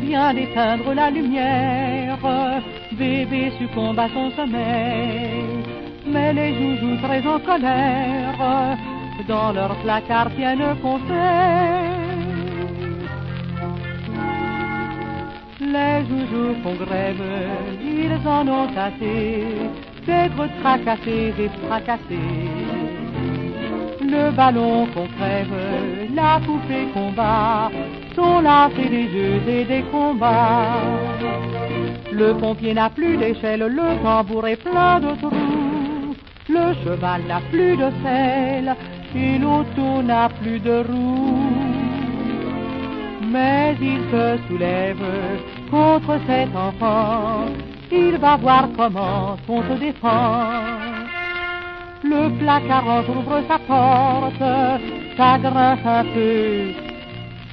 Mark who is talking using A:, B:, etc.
A: vient d'éteindre la lumière, bébé succombe à son sommeil. Mais les joujoux très en colère, dans leur placard tiennent conseil. Les joujoux font grève, ils en ont assez d'être tracassés et fracassés. Le ballon qu'on crève, la poupée combat, sont lassés des jeux et des combats. Le pompier n'a plus d'échelle, le tambour est plein de trous. Le cheval n'a plus de selle et l'auto n'a plus de roues. Mais il se soulève contre cet enfant, il va voir comment on se défend. Le placard entrouvre sa porte, ça grince un peu